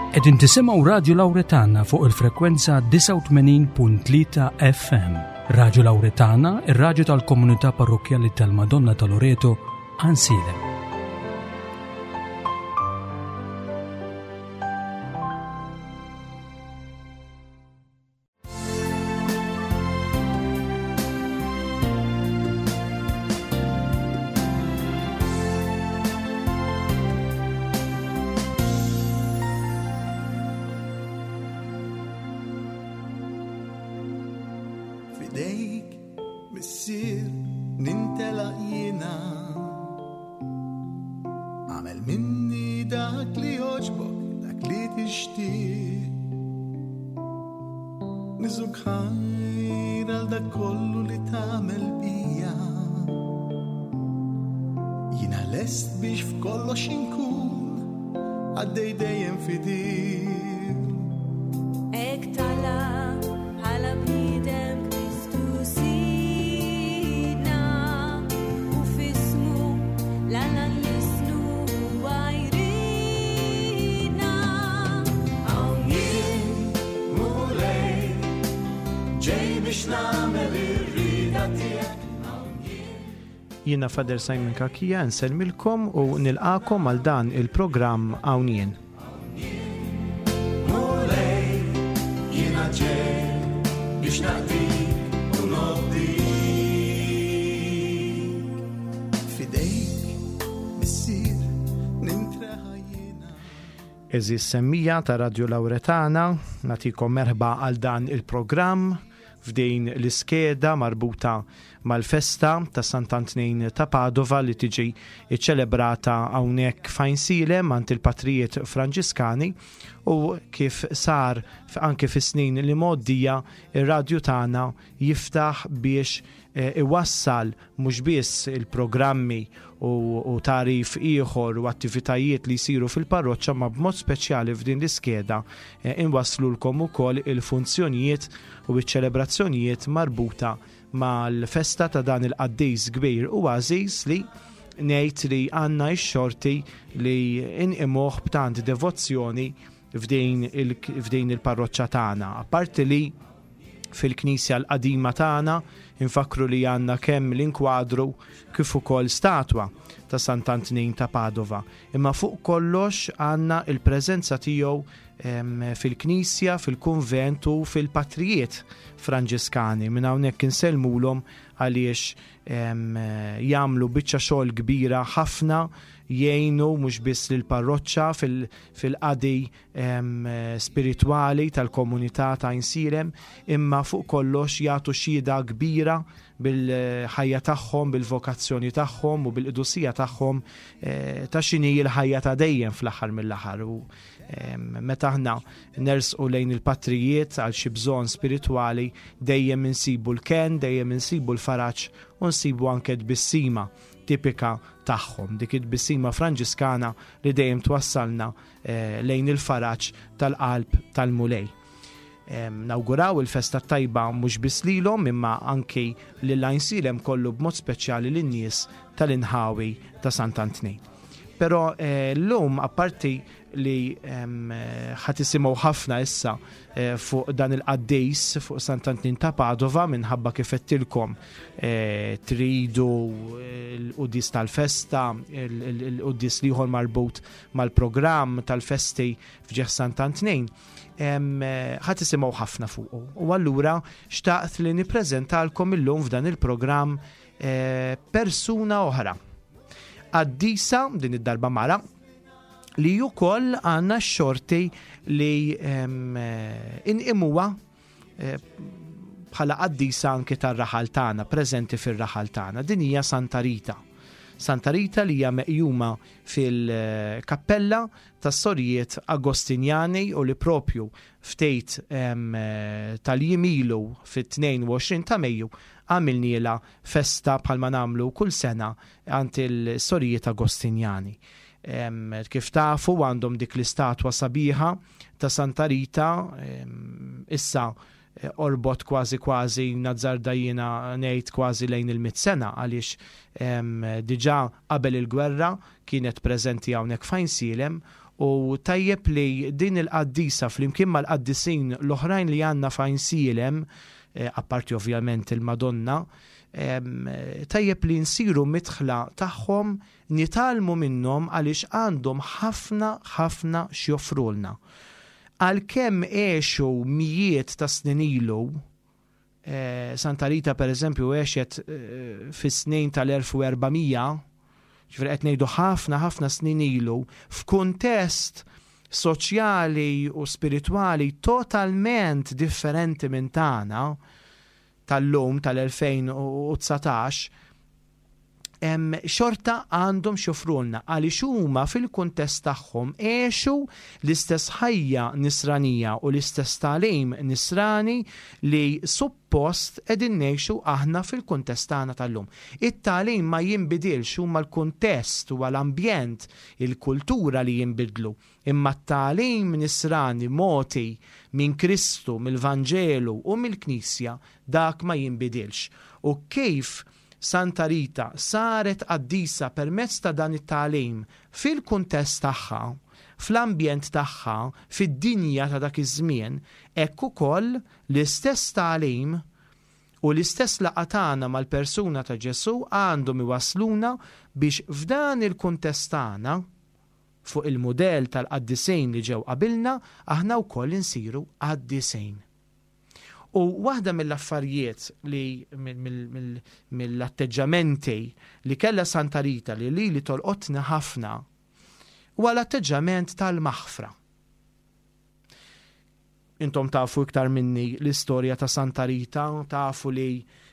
Qegħdin tisimgħu Radio Lawretana fuq il-frekwenza 89.3 FM. Radio Lawretana, ir-radju tal-Komunità Parrokjali tal-Madonna ta' Loreto, Ansile. Jiena Fader Simon Kakija nselmilkom u nilqakom għal dan il-programm Hawnien. Jiena ġej biex naqdik u nobdik fidejk missier nintraħa jiena. Eżis semmija ta' Radio Lawretana, nagħtikom merħba għal dan il-programm f'din l-iskeda marbuta mal-festa ta' Sant'Antnejn ta' Padova li tiġi iċċelebrata hawnhekk f'Ansile ant il-Patrijiet Franġiskani u kif sar anke fis-snin li moddija ir-radju tagħna jiftaħ biex iwassal mhux biss il-programmi u tarif ieħor u attivitajiet li jsiru fil-parroċċa ma b'mod speċjali f'din l-iskeda inwasslulkom ukoll il-funzjonijiet u iċ-ċelebrazzjonijiet marbuta mal-festa ta' dan il-qaddejs kbir u għażiż li ngħid li għandna x-xorti li inqimuh b'tant devozzjoni f'din il-parroċċa tagħna. Apparti li fil-Knisja l-qadima tagħna infakru li għandna kemm l-inkwadru kif ukoll statwa ta' Sant'Antnejn ta' Padova. Imma fuq kollox għandna il-preżenza tiegħu fil-Knisja, fil-Kunvent u fil-Patrijiet Franġiskani. Minn hawnhekk insellmulhom għaliex jagħmlu biċċa xogħol kbira ħafna jgħinu mhux biss lill parroċċa fil-qadi spiritwali tal-komunità ta' Insirem, imma fuq kollox jagħtu xhieda kbira bil-ħajja tagħhom, bil-vokazzjoni tagħhom u bil-qdusija tagħhom ta' x'inhi l-ħajja ta' dejjem fl-aħħar mill-aħħar. Meta aħna nersqu lejn il-patrijiet għal xi bżonn spiritwali dejjem insibu l-ken, dejjem insibu l-faraġġ u nsibu anke d-bissima tipika tagħhom, dik id-bissima Franġiskana li dejjem twassalna lejn il-faraġġ tal-qalb tal-mulej. Nawguraw il-festa tajba mhux biss lilhom imma anki lil Ansile kollu b'mod speċjali lin-nies tal-inħawi ta' Sant'Antnejn. Però llum apparti li ħatisimgħu ħafna issa fuq dan il-qaddejs fuq Sant'Antnejn ta' Padova minħabba kif qedtilkom tridu l-qudies tal-festa, l-qudies liħor marbut mal-programm tal-festi f'ġeħ Sant'Antnejn. Ħatisimgħu ħafna fuqu. U allura xtaqt li nippreżentalkom illum f'dan il-programm persuna oħra. Qaddisa din id-darba mara li wkoll għandna x-xorti li inqimuha bħala qaddisa anke tar-raħal tagħna, preżenti fir-raħal tagħna. Din hija Santa Rita. Santa Rita li hija meqjuma fil-kappella tas-Sorijiet Agostinjani u li propju ftejt tal-jimilu fit-22 ta' Mejju għamilniela festa bħalma nagħmlu kull sena għand il-Sorijiet Agostinjani. Kif tafu għandhom dik l-istatwa sabiħa ta' Santa Rita, issa orbot kważi nazzarda jiena ngħid kważi lejn il-100 sena għaliex diġà qabel il-gwerra kienet preżenti hawnhekk f'Ainsilem U tajjeb li din il-qaddisa flimkien mal-qaddisin l-oħrajn li għandna f'Ajnsielem, apparti ovvjament il-Madonna, tajjeb li nsiru mitħla tagħhom nitalmu minnhom għaliex għandhom ħafna x'joffrulna. Għalkemm għexu mijiet ta' snin ilu, Santa Rita per eżempju għexet fis-snin tal-1400, ġifieri qed ngħidu ħafna snin ilu, f'kuntest soċjali u spiritwali totalment differenti minn tagħna tal-lum tal-2019, xorta għandhom xofrulna għaliex huma fil-kuntest tagħhom għexu l-istess ħajja nisranija u l-istess tagħlim nisrani li suppost qegħdin ngħixu aħna fil-kuntest tagħna tal-lum. It-tagħlim ma jinbidilx, huma l-kuntest huwa l-ambjent, il-kultura li jinbidlu. Imma t-tagħlim nisrani moti minn Kristu, mill-Vanġelu u mill-Knisja dak ma jinbidilx. U kif Santa Rita saret qaddisa permezz ta' dan it-tagħlim fil-kuntest tagħha, fl-ambjent tagħha, fid-dinja ta' dak iż-żmien, hekk ukoll l-istess tagħlim u l-istess laqgħa tagħna mal-persuna ta' Ġesu għandhom iwasluna biex f'dan il-kuntest tagħna fuq il-mudell tal-qaddisejn li ġew qabilna aħna wkoll insiru qaddisejn. U waħda mill-affarijiet li mill-atteġġamenti li kellha Santa Rita li tolqotna ħafna huwa l-atteġġament tal-maħfra. Intom tafu iktar minni l-istorja ta' Santa Rita, tafu li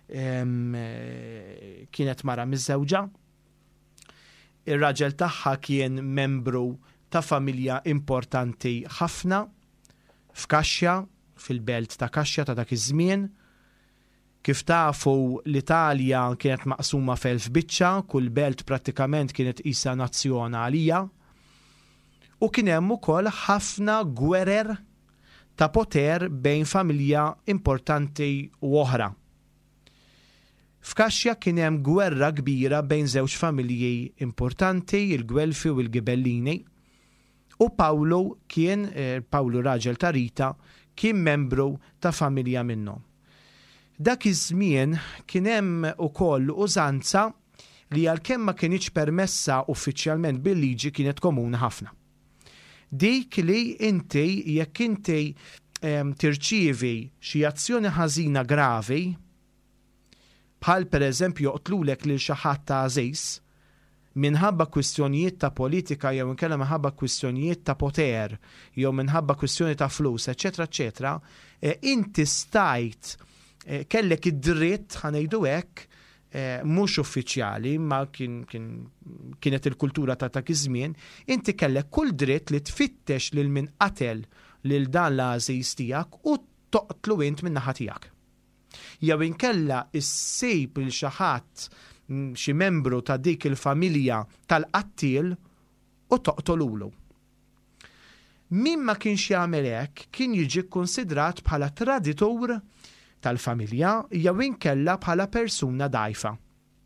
kienet mara miż-żewġa. Ir-raġel tagħha kien membru ta' familja importanti ħafna f'Kaxxa, fil-belt ta' Kaxxa ta' dak iż-żmien. Kif tafu l-Italja kienet maqsuma f'elf biċċa, kull belt prattikament kienet qisha nazzjon għalija. U kien hemm ukoll ħafna gwerer ta' poter bejn familja importanti u oħra. F'Kaxxa kien hemm gwerra kbira bejn żewġ familji importanti, il-Gwelfi u l-Ghibellini. U Pawlu raġel ta' Rita kien membru ta' familja minnhom. Dak iż-żmien kien hemm ukoll użanza li għalkemm ma kienx permessa uffiċjalment bil-liġi kienet komuni ħafna. Dik li jekk inti tirċievi xi azzjoni ħażina gravi, bħal pereżempju joqtlulek lil xi ħadd ta' żejs, minħabba kwistjonijiet ta' politika jew inkella minħabba kwistjonijiet ta' poter jew minħabba kwistjoni ta' flus, eċetera, inti stajt kellek id-dritt ħanejdu hekk mhux uffiċjali ma kienet il-kultura ta' dak iż-żmien, inti kellek kull dritt li tfittex lil min qatel lil dan l-għażiż tiegħek u toqtlu int min-naħa tiegħek. Jew inkella issib lil xi ħadd xi membru ta' dik il-familja tal-qattil u toqtolulu. Min ma kienx jagħmel hekk kien jiġi kkunsidrat bħala traditur tal-familja jew inkella bħala persuna dgħajfa.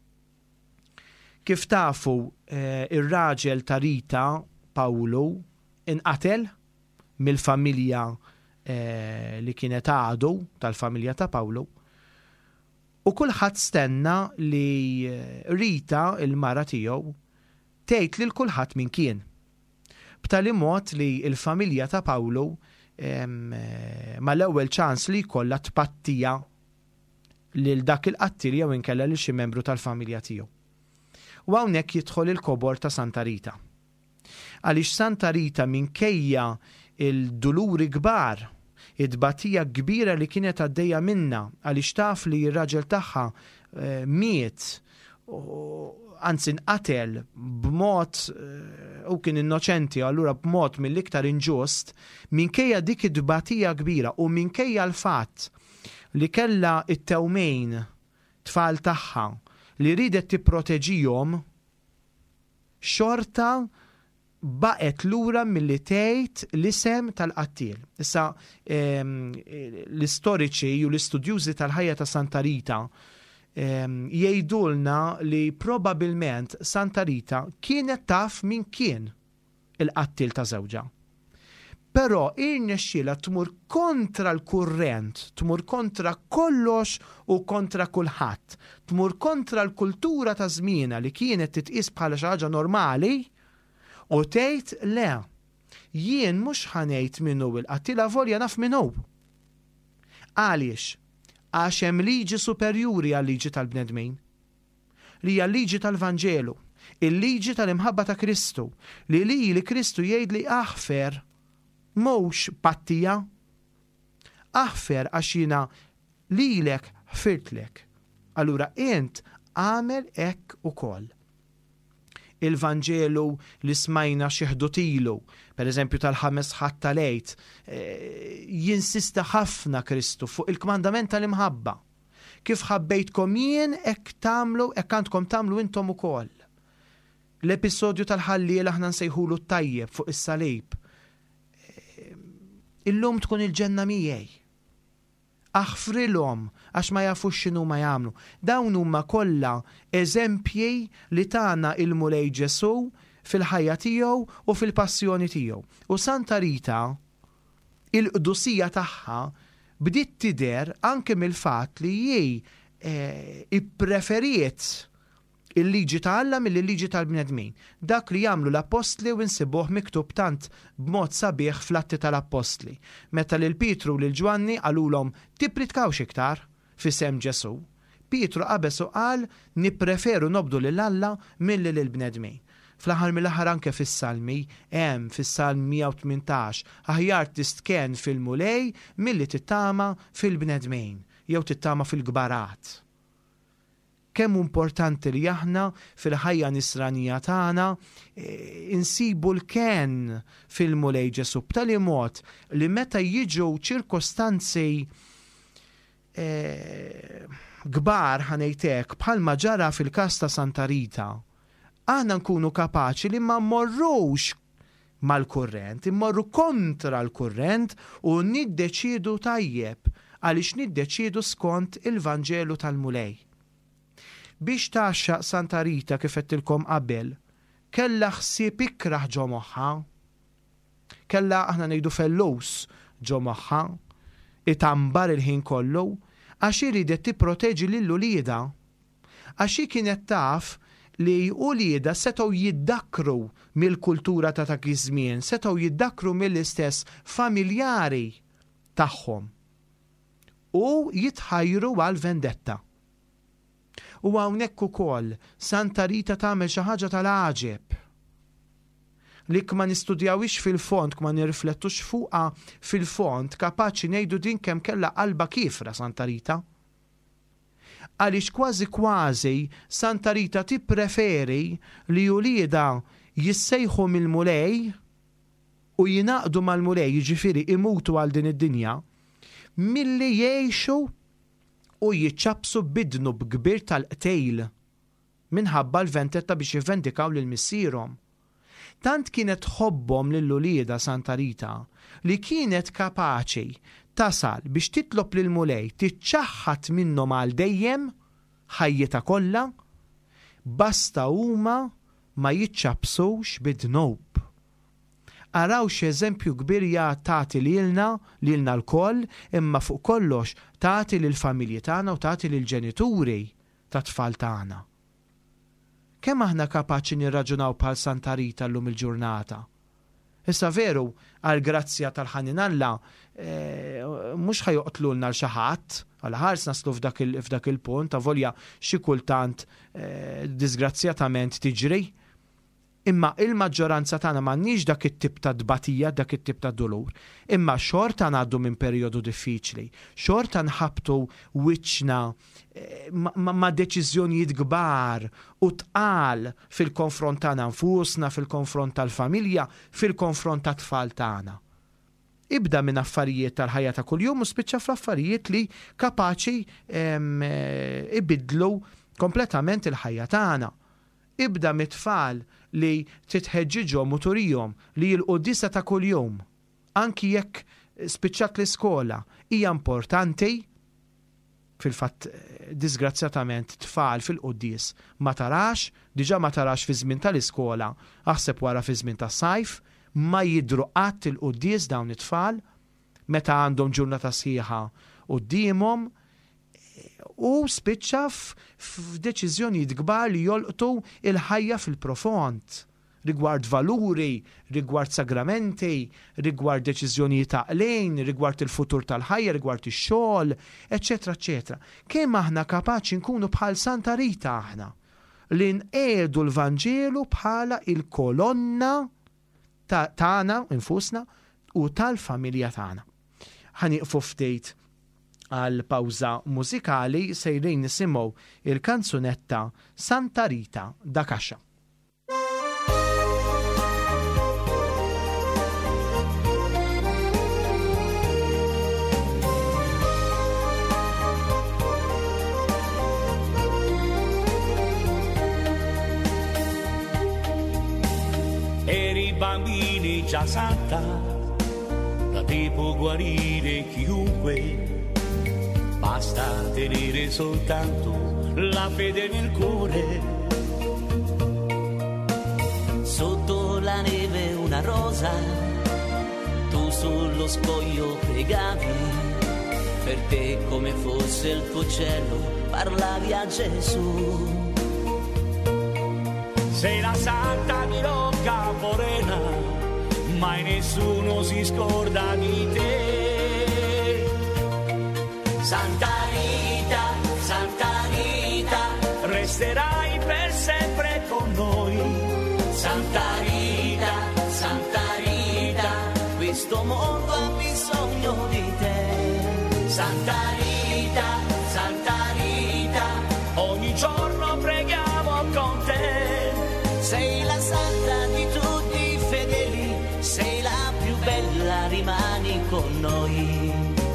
Kif tafu ir-raġel ta' Rita, Pawlu, inqatel mill-familja li kienet għadu tal-familja ta' Pawlu. U kulħadd stenna li Rita, il-mara tiegħu, tgħid lil kulħadd min kien. B'tali mod li l-familja ta' Pawlu mal-ewwel ċans li jkollha tpattija lil dak il-qattil jew inkella lil xi membru tal-familja tiegħu. U hawnhekk jidħol il-kobor ta' Santa Rita. Għaliex Santa Rita minkejja il-duluri kbar, id-batija kbira li kienet għaddejja minna għaliex taf li r-raġel tagħha miet, anzi nqatel b'mod u kien innoċenti, allura b'mod mill-iktar inġust, minkejja dik id-batija kbira u minkejja l-fatt li kellha it-tewmejn tfal tagħha li ridet tipproteġihom, xorta baqet lura milli tgħid l-isem tal-qattil. Issa l-istoriċi u l-istudjużi tal-ħajja ta' Santa Rita jgħidulna li probabbilment Santa Rita kienet taf min kien il-qattil ta' żewġa. Però irnexxiela tmur kontra l-kurrent, tmur kontra kollox u kontra kulħadd, tmur kontra l-kultura ta' żmienha li kienet titqis bħala xi ħaġa normali u tgħid le, jien mhux ħanejt minnu il-qattil volja naf minnu. Għaliex? Għax hemm liġi superjuri għal-liġi tal-bnedmin, li hija l-liġi tal-Vanġelu, il-liġi tal-imħabba ta' Kristu, li Kristu jgħid li aħfer mhux pattija, aħfer għax jiena lilek ħfirtlek. Allura int għamel hekk ukoll. Il-Vanġelu li smajna xieħdutilu, per eżempju tal-5 ħadd tal-8, jinsista ħafna Kristu fuq il-kmandament tal-imħabba. Kif ħabbejtkom jien hekk tagħmlu, hekk għandkom tagħmlu intom ukoll. L-episodju tal-ħalliel aħna nsejħulu tajjeb fuq is-salib. Illum tkun il-ġenna miegħi. Aħfrilhom għax ma jafux x'inhu ma jagħmlu. Dawn huma kollha eżempji li tagħna il-mulej Ġesu fil-ħajja tiegħu u fil-passjoni tiegħu. U Santa Rita il-qdusija tagħha bdiet tidher anke mill-fatt li ippreferiet il-liġi ta' Alla mill-liġi tal-bnedmin. Dak li jagħmlu l-Apostli u nsibuh miktub tant b'mod sabiħ fl-Atti tal-Apostli. Meta lil Pietru u lil Ġwanni qalulhom tippritkawx iktar f'isem Ġesu. Pietru qabeż u qal nippreferu nobdu lil Alla milli lil bnedmin. Fl-aħħar mill-aħħar anke fis-Salmi hemm fis-Salm 118 aħjar tistken fil-mulej milli tittama fil-bnedmin jew tittama fil-gbarat. Kemm importanti li aħna fil-ħajja nisranija tagħna insibu l-ken fil-mulej Ġesu b'tali mod li meta jiġu ċirkostanzi kbar ħanejtek bħalma ġara fil-każ ta' Santa Rita, aħna nkunu kapaċi li ma mmorrux mal-kurrent, immorru kontra l-kurrent u niddeċiedu tajjeb għaliex niddeċiedu skont il-Vanġelu tal-mulej. Biex taxxaq Santa Rita kif qedtilkom qabel, kellha ħsieb ikraħ ġo moħħa, kellha aħna ngħidu fellus ġo moħħa, itambar il-ħin kollu, għax iridet tipproteġi lill-ulieda, għax kienet taf li ulieda setgħu jiddakru mill-kultura ta' dak iż-żmien, setgħu jiddakru mill-istess familjari tagħhom u jitħajru għal vendetta. U hawnhekk ukoll Santa Rita tagħmel xi ħaġa tal-għaġeb li ma nistudjawix fil-fond, ma nirriflettux fuqha fil-fond, kapaċi ngħidu din kemm kellha qalba kifra Santa Rita. Għaliex kważi Santa Rita tippreferi li ulieda jissejħu mill-mulej u jinaqdu mal-mulej, jiġifieri imutu għal din id-dinja, milli jgħixu u jiċċabsu bidnu b'kbir tal-qtejl minħabba l-vendetta biex jivvendikaw lil missierhom. Tant kienet ħobbhom lill-ulieda Santa Rita li kienet kapaċi tasal biex titlob lil mulej tiċċaħħat minnhom għal dejjem ħajjita kollha basta huma ma jiċċabsux bid-dnub. Araw x'eżempju kbir tagħti lilna l-koll, imma fuq kollox tagħti lill-familji tagħna u tagħti lill-ġenituri tat-tfal tagħna. Kemm aħna kapaċi nirraġunaw bħal Santa Rita llum il-ġurnata? Issa veru, għal grazzja tal-ħanin Alla, mhux ħajoqtlulna l xi ħadd, għal ħars naslu f'dak il-punt, ta' volja xi kultant disgrazzjatament tiġri. Imma il-maġġoranza tagħna m'għandniex dak it-tip ta' dbatija, dak it-tip ta' dolur. Imma xorta ngħaddu minn perjodu diffiċli, xorta nħabtu wiċċna ma' deċiżjonijiet kbar u tqal fil-konfront tagħna nfusna, fil-konfront tal-familja, fil-konfront tat-tfal tagħna. Ibda minn affarijiet tal-ħajja ta' kuljum u spiċċa fl-affarijiet li kapaċi ibidlu kompletament il-ħajja tagħna. Ibda mit-tfal li titħeġġiġhom u turihom li l-qudiesa ta' kuljum, anki jekk spiċċat l-iskola, hija importanti fil-fatt disgrazzjatament tfal fil-quddies ma tarax fi żmien tal-iskola, aħseb wara fi żmien tas-sajf, ma jidru qatt il-quddies dawn it-tfal meta għandhom ġurnata sħiħa qudiemhom u spiċċa f'deċiżjonijiet kbar li jolqtu il-ħajja fil-profond rigward valuri, rigward sagramenti, rigward deċiżjonijiet taqlejn, rigward il-futur tal-ħajja, rigward ix-xogħol, eċetera, eċetera. Kemm aħna kapaċi nkunu bħal Santa Rita aħna li nqiegħdu l-Vanġelu bħala il-kolonna tagħna infusna u tal-familja tagħna. Ħanieqfu ftit għal pawża mużikali sejrin nisimgħu il-kanzunetta Santa Rita da Cascia. Bambini già santa, da te può guarire chiunque, basta tenere soltanto la fede nel cuore. Sotto la neve una rosa, tu sullo scoglio pregavi, per te come fosse il tuo cielo parlavi a Gesù. Sei la santa di Rocca Morena, mai nessuno si scorda di te. Santa Rita, resterai per sempre con noi. Santa Rita, questo mondo ha bisogno di te. Santa Rita, ogni giorno preghiamo con te. Sei la santa di tutti i fedeli, sei la più bella, rimani con noi.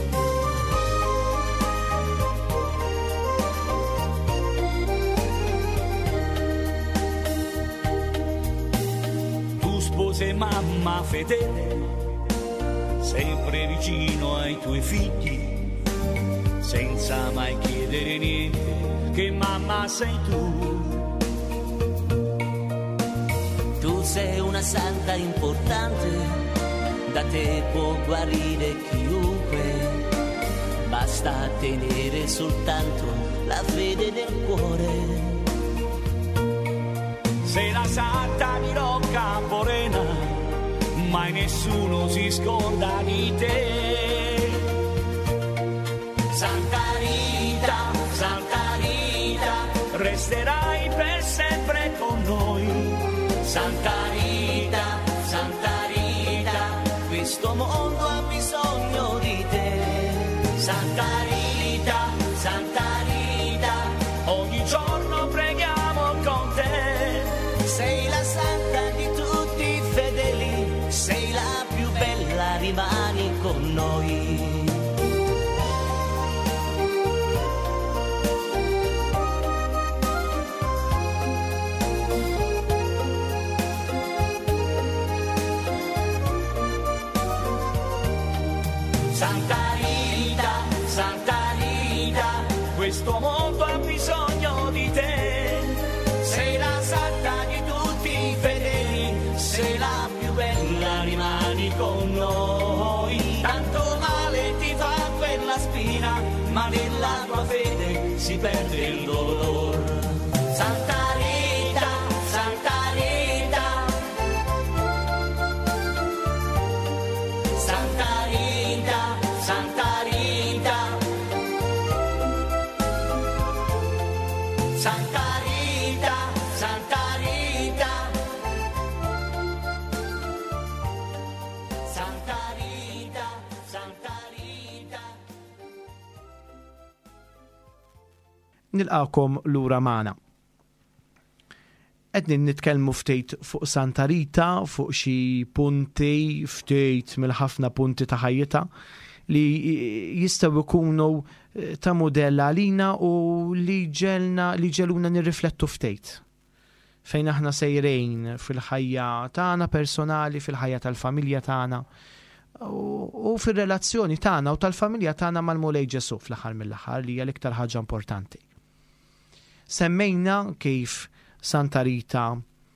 Tu spose mamma fedele, sempre vicino ai tuoi figli, senza mai chiedere niente, che mamma sei tu. Tu sei una santa importante, da te può guarire chiunque, basta tenere soltanto la fede nel cuore. Sei la santa di Rocca Morena, mai nessuno si scorda di te. Santa Rita, resterai per sempre con noi. Santa Rita, questo mondo ha bisogno di te. Santa Rita, ogni giorno preghiamo con te. Sei la santa di tutti i fedeli, sei la più bella, rimani con noi. Santa Rita, questo mondo ha bisogno di te. Sei la santa di tutti i fedeli, sei la più bella, rimani con noi. Tanto male ti fa quella spina, ma nella tua fede si perde il dolore. Santa Rita, Santa Rita, Santa Rita, Santa Rita, Santa Rita, Santa Rita, Santa Rita, Santa Rita. Nilqakom lura magħna. Qegħdin nitkellmu ftit fuq Santa Rita, fuq xi punti ftit mill-ħafna punti ta' ħajjita li jistgħu jkunu ta' modell għalina u li ġeluna nirriflettu ftit fejn aħna sejrejn fil-ħajja tagħna personali, fil-ħajja tal-familja tagħna, u fir-relazzjoni tagħna u tal-familja tagħna mal-Mulej Ġesu fl-aħħar mill-aħħar li hija l-iktar ħaġa importanti. Semmejna kif Santa Rita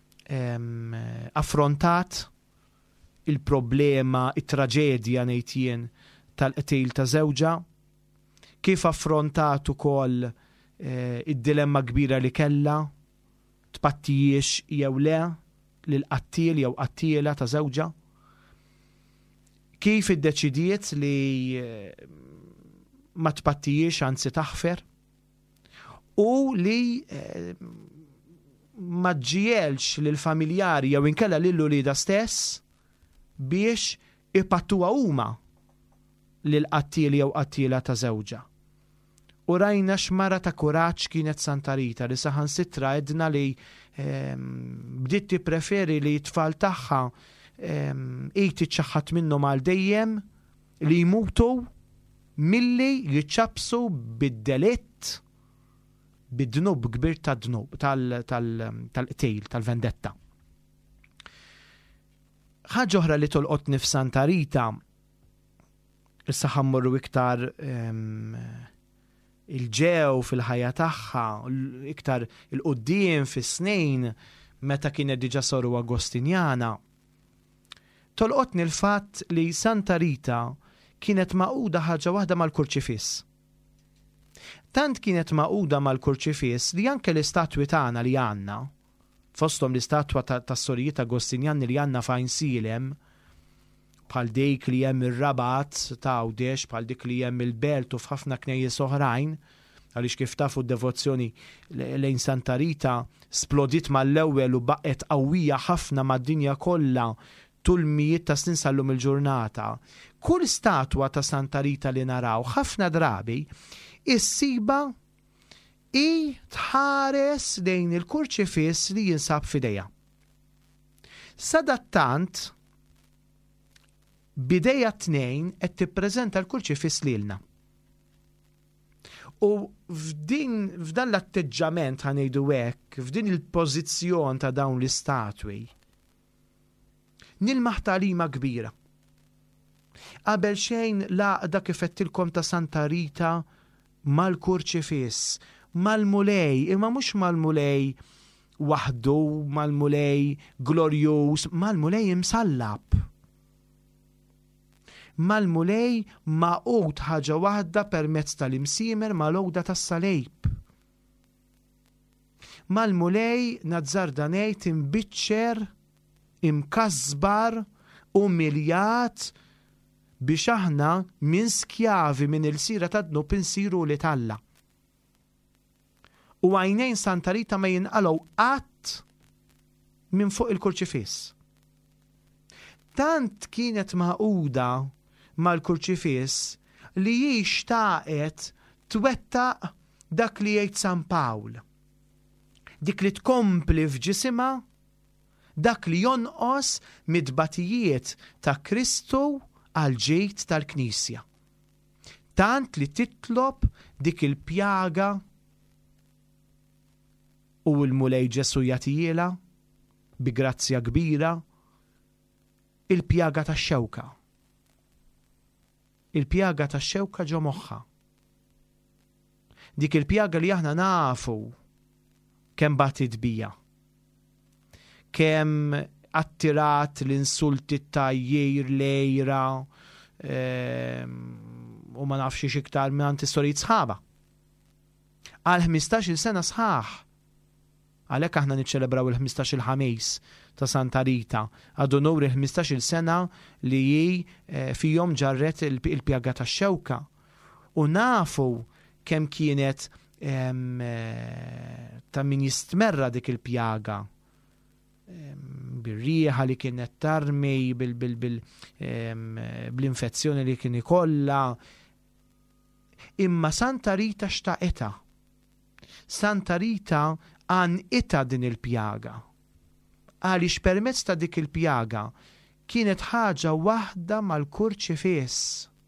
affrontat il-problema, it-traġedja ngħid jien tal-qtil ta' żewġa, kif affrontat ukoll id-dilemma kbira li kellha tpattijiex jew le lil qattil jew qattiela ta' żewġa, kif iddeċidiet li ma tpattijiex anzi taħfer u li ma ġielx lil familjari jew inkella lil ulieda stess biex ipattuha huma lil qattil jew qattiela ta' żewġa. U rajna x'mara ta' kuraġġ kienet Santa Rita li saħansitra għedna li bdiet tippreferi li t-tfal tagħha tiċċaħħat minnhom għal dejjem li jmutu milli jiċċabsu bid-delitt bid-dnub kbir tal-qtejl, tal-vendetta. Ħaġa oħra li tolqotni f'Santa Rita, issa ħammorru iktar il-ġew fil-ħajja tagħha, iktar il-qudiem fis-snejn meta kienet diġà soru Agostinjana. Tolqotni l-fatt li Santa Rita kienet maquda ħaġa waħda mal-kurċifiss. Tant kienet maquda mal-kurċifiss li anke l-istatwi tagħna li għandna, fosthom l-istatwa tas-Sorijiet Agostinjani li għandna f'Ajnsilem, bħal dik li hemm ir-Rabat ta' Għawdex, bħal dik li hemm il-Belt u f'ħafna knejjes oħrajn, għaliex kif tafu d-devozzjoni lejn Santa Rita splodit mal-ewwel u baqgħet qawwija ħafna mad-dinja kollha tul mijiet ta' snin sallum il-ġurnata. Kull statwa ta' Santa Rita li naraw ħafna drabi issiba tħares lejn il-kurċifiss li jinsab f'idejha. Sadattant bidejja tnejn qed tippreżenta l-kurċifiss lilna. U f'dan l-atteġġament ħanejdu hekk, f'din il-pożizzjon ta' dawn l-istatwi, nilmaħ tagħlima kbira. Qabel xejn laqda kif qedtilkom ta' Santa Rita mal-kurċifiss, mal-mulej, imma mhux mal-mulej waħdu, mal-mulej glorjuż, mal-mulej imsallab. Mal-mulej maqut ħaġa waħda permezz tal-imsiemer mal-għowda tas-salejb. Mal-mulej nazzardanej imbiċċer, imkasbar, umiljat biex aħna minn skjavi minn il-sira ta' dnub insiru li talla. U għajnejn Santa Rita ma jinqalgħu qatt minn fuq il-kurċifiss. Tant kienet maquda mal-kurċifiss li jixtaqet twettaq dak li jgħid San Pawl. Dik li tkompli f'ġisimha dak li jonqos mid-batijiet ta' Kristu għal ġejt tal-Knisja. Tant li titlob dik il-pjaga u l-mulej Ġesu jagħtihilha bi grazzja kbira il-pjaga tax-xewka. Il-pjaga tax-xewka ġo moħħa. Dik il-pjaga li aħna nafu kemm batit bija. Kemm attirat l-insulti tajjir lejra u ma nafx iktar minn istorijiet sħaba. Għal 15-il sena sħaħ. Għalhekk aħna niċċelebraw il-15 ħamejs ta' Santa Rita, għadu nur il-15 sena li fihom ġarret il-pjaga tax-xewka. U nafu kemm kienet ta' min jistmerra dik il-pjaga. Bir-rieħa li kienet tarmi, bl-infezzjoni li kien ikollha. Imma Santa Rita xtaqetha. Santa Rita għanqitha din il-pjaga. Għaliex permezz ta' dik il-pjaga kienet ħaġa waħda mal-kurċifiss.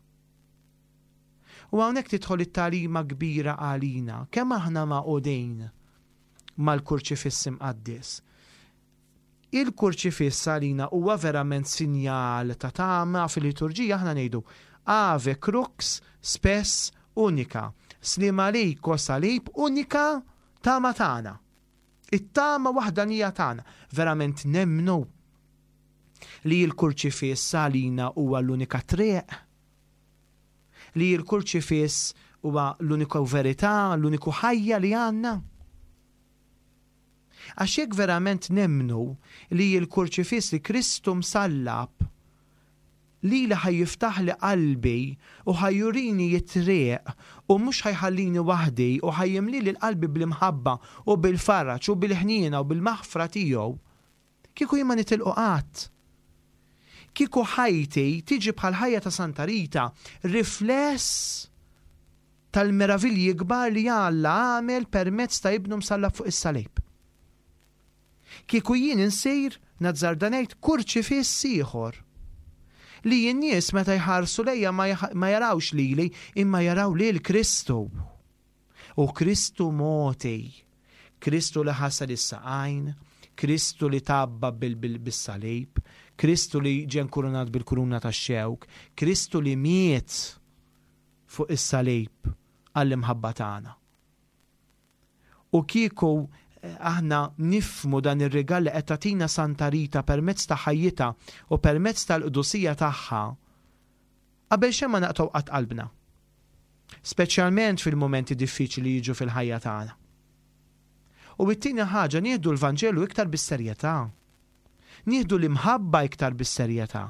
U hawnhekk tidħol it-tagħlima kbira għalina, kemm aħna maqudejn mal-kurċifiss imqaddis. il-kurċifiss għalina huwa verament sinjal ta' tama fil-liturġija aħna ngħidu ave crux spes unika, slima lejko salib unika tama tagħna. It-tama waħdanija tagħna. Verament nemmnu li l-kurċifiss għalina huwa l-unika triq, li l-kurċifiss huwa l-uniku verità, l-uniku ħajja li għandna. Għax hekk verament nemmnu li l-kurċifiss li Kristu msallab li ħajjiftaħ li qalbi u ħajjurini jitriq u mhux ħajħallini waħdi u ħajjimli li l-qalbi bl-imħabba u bil-faraġ u bil-ħnina u bil-maħfra tiegħu, kieku jien ma nitilqu qatt. Kieku ħajti tiġi bħal ħajja ta' Santa Rita rifless tal-meravilji kbar li Alla għamel permezz ta' ibnu msallab fuq is-salib. Kieku jien insir nazzardanejt kurċifiss ieħor li n-nies meta jħarsu lejja ma jarawx lili imma jaraw lil Kristu. U Kristu moti, Kristu li ħasal is-saqajn, Kristu li tabba bis-salib, Kristu li ġen kurunat bil-kuruna tax-xewk, Kristu li miet fuq is-salib għall-imħabba tagħna. U kieku aħna nifmu dan ir-rigal li qed tagħtina Santa Rita permezz ta' ħajjita u permezz tal-qdusija tagħha, qabel xejn ma naqtaw qatt qalbna. Speċjalment fil-momenti diffiċli jiġu fil-ħajja tagħna. U t-tieni ħaġa nieħdu l-Vanġelu iktar bis-serjetà. Nieħdu l-imħabba iktar bis-serjetà.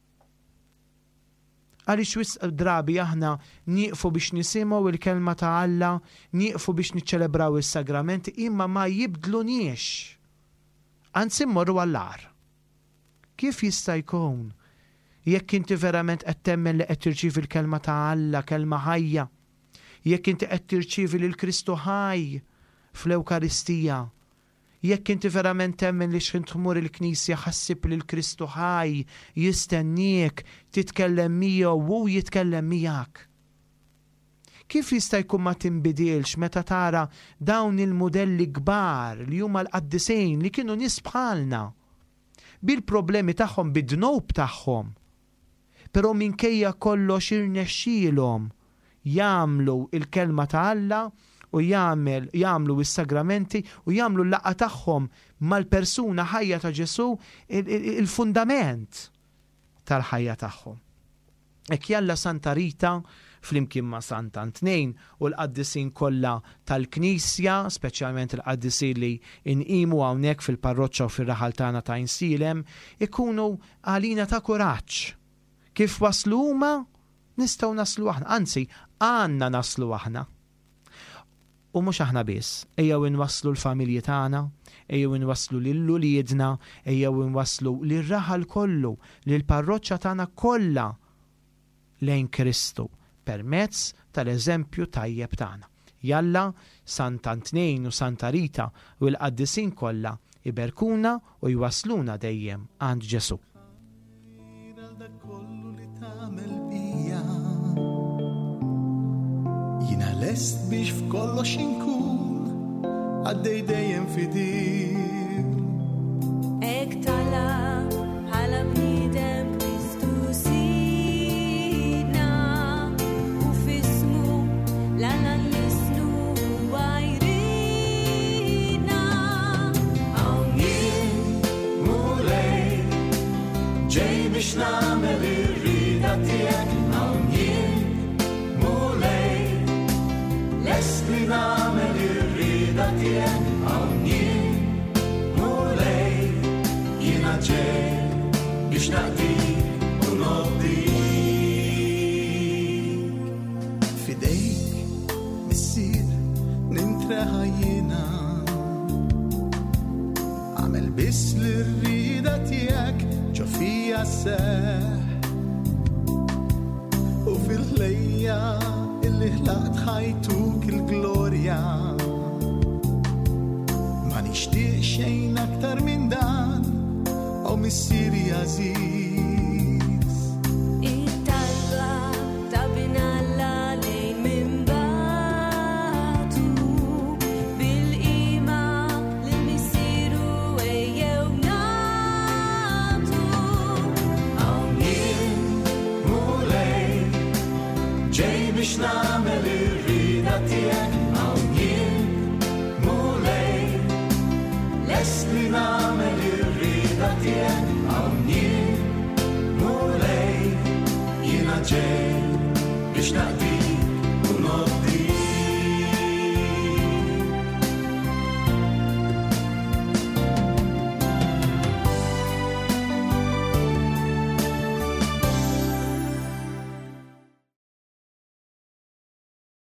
Għaliex wisq drabi aħna nieqfu biex nisimgħu il-kelma ta' Alla, nieqfu biex niċċelebraw is-sagramenti imma ma jibdluniex. Anzi mmorru għall-ar. Kif jista' jkun jekk inti verament qed temmen li qed tirċievi l-kelma ta' Alla, kelma ħajja, jekk inti qed tirċievi lil Kristu ħaj fl-Ewkaristija, jekk inti verament temmen li x'int tmur il-Knisja ħassib li l-Kristu ħaj jistenniek titkellem miegħu u jitkellem miegħek. Kif jista' jkun ma tinbidilx meta tara dawn il-modelli kbar li huma l-qaddisejn li kienu nies bħalna bil-problemi tagħhom bid-dnub tagħhom, però minkejja kollox irnexxielhom jagħmlu il-kelma ta' Alla u jagħmlu is-sagramenti u jagħmlu l-laqgħa tagħhom mal-persuna ħajja ta' Ġesu il-fundament tal-ħajja tagħhom. Hekk jalla Santa Rita flimkien ma' Santa Antnejn u l-qaddisin kollha tal-Knisja, speċjalment il-qaddisin li inqimu hawnhekk fil-parroċċa u fir-raħal tagħna ta' Insilem, ikunu għalina ta' kuraġġ. Kif waslu huma nistgħu naslu aħna, anzi għandna naslu aħna. U mhux aħna biss, ejjew inwasslu l-familji tagħna, ejjew inwasslu lill-uliedna, ejjew inwasslu lir-raħal kollu, lill-parroċċa tagħna kollha lejn Kristu permezz tal-eżempju tajjeb tagħna. Jalla Santa Antnejn u Santa Rita u l-qaddisin kollha iberkuna u jwassluna dejjem għand Ġesu. Jina lest biex f'kollox inkun għaddej dejjem fidir. Ek talab bħala bniedem Kristu sidna u f'ismu l-Alla jisnu għajrina. Hawn jien mulej ġej biex nagħmel ir-rida tiegħek. Hawn jien lest li nagħmel ir-rida tiegħek. Hawn jien mulej jiena ġej biex naqdik u nobdik. Fidejk missier nintreħa jiena, għamel biss l-rida tiegħek ġo fija seħ u fil-ħlejja illi ħlaqt ħajtuk il-glorja. Ma nixtieq xejn aktar minn dan, u missieri Aziz. It-talba ta' bin Alla lejn minn batu bil-qima li missieru ejjew nagħtu. biex namel ir-rida tiegħek hawn jien mulej. Lesni namel ir-rida tiegħek hawn jien mulej. Jiena ġej biex naqdi